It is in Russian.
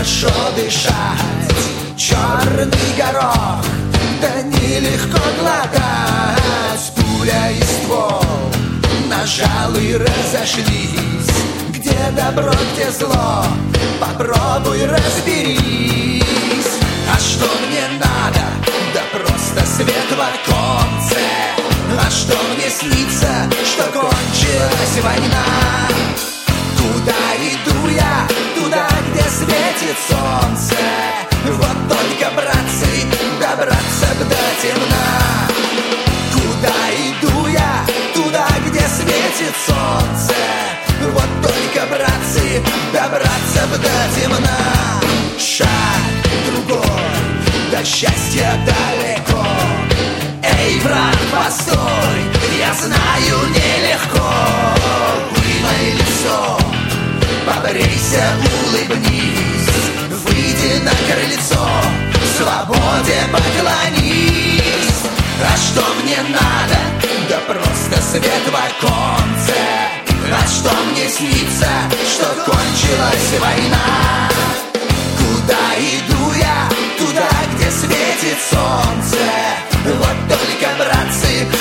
хорошо дышать, черный горох, да нелегко глотать. Пуля и ствол, нажал и разошлись. Где добро, где зло, попробуй разберись. А что мне надо? Да просто свет в оконце. А что мне снится? Что кончилась война. Куда иду я? Туда, где светит солнце. Вот только, братцы, добраться б до темна. Куда иду я? Туда, где светит солнце. Вот только, братцы, добраться б до темна. Шаг другой, до счастья далеко. Эй, брат, постой, я знаю, нелегко. Вымой лицо, побрейся, улыбнись. Выйди на крыльцо, свободе поклонись. А что мне надо? Да просто свет в оконце. А что мне снится? Что кончилась война. Куда иду я? Туда, где светит солнце. Вот только, братцы,